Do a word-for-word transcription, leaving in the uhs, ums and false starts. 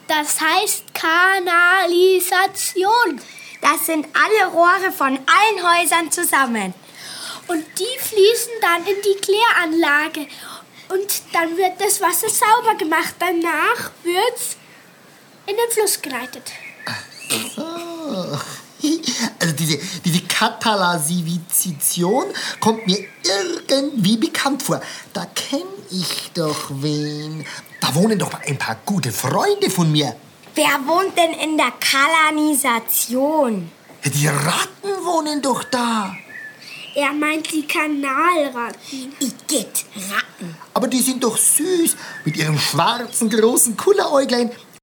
Das heißt Kanalisation. Das sind alle Rohre von allen Häusern zusammen. Und die fließen dann in die Kläranlage. Und dann wird das Wasser sauber gemacht. Danach wird's in den Fluss geleitet. Oh. Also diese, diese Katalasivizition kommt mir irgendwie bekannt vor. Da kenne ich doch wen. Da wohnen doch ein paar gute Freunde von mir. Wer wohnt denn in der Kanalisation? Die Ratten wohnen doch da. Er meint die Kanalratten. Igitt, Ratten. Aber die sind doch süß. Mit ihren schwarzen, großen Kulleräuglein.